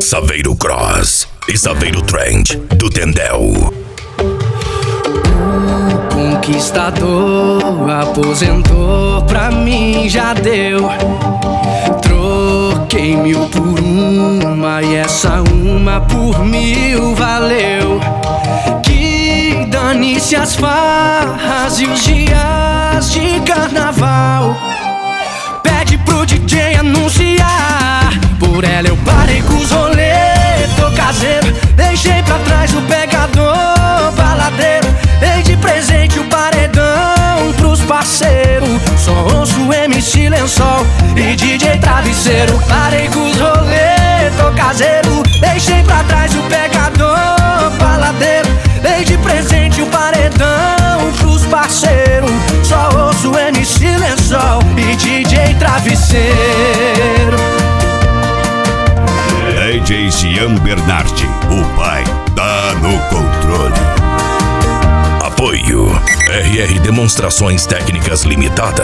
Saveiro Cross e Saveiro Trend do Tendel. O conquistador aposentou, pra mim já deu. Troquei 1000 por uma e essa uma por 1000 valeu. Que dane-se as farras e os dias de carnaval. Pede pro DJ anunciar, por ela eu parei com os rolê. Tô caseiro, deixei pra trás o pegador baladeiro. Dei de presente o paredão pros parceiros. Só ouço MC Lençol e DJ Travesseiro. Parei com os rolê, tô caseiro, deixei pra trás o pegador baladeiro. Dei de presente o paredão pros parceiros. Só ouço MC Lençol e DJ Travesseiro. DJ Jean Bernardi, o pai tá no controle. Apoio RR Demonstrações Técnicas Limitada.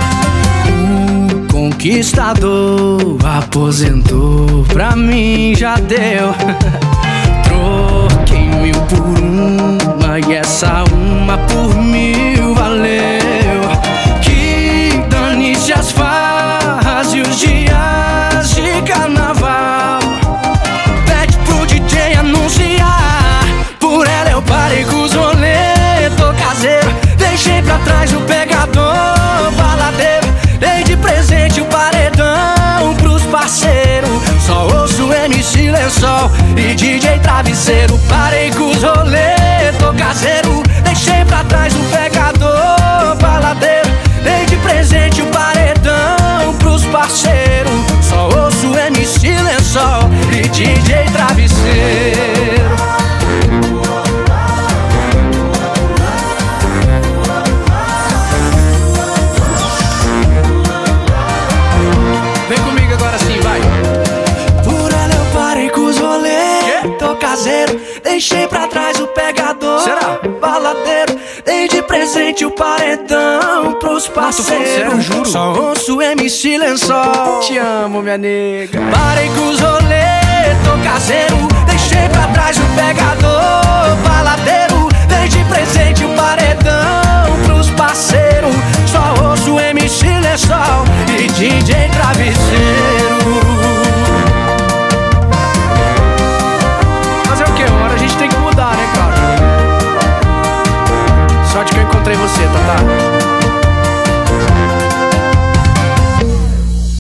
O conquistador aposentou, pra mim já deu. Troquei 1000 por uma e essa uma por 1000 valeu. Que dane-se as farras e os dias de carnaval. Pede pro DJ anunciar, por ela eu parei com os rolê. Tô caseiro, deixei pra trás o pegador baladeiro. Dei de presente o paredão pros parceiros. Só ouço MC Lençol e DJ Travesseiro. Parei com os rolê, tô caseiro, deixei pra trás o pegador baladeiro. Dei de presente o paredão pros parceiros. Só ouço MC Lençol e DJ Travesseiro. Vem comigo agora sim, vai. Por ela eu parei com os rolê. Tô caseiro, deixei pra trás o pegador. Será? Baladeiro, dei de presente o paredão pros parceiros. Sério, juro. Só ouço MC Lençol. Te amo, minha nega. Parei com os rolê, tô caseiro, deixei pra trás o pegador baladeiro. Dei de presente o paredão pros parceiros. Só ouço MC Lençol e DJ Travesseiro.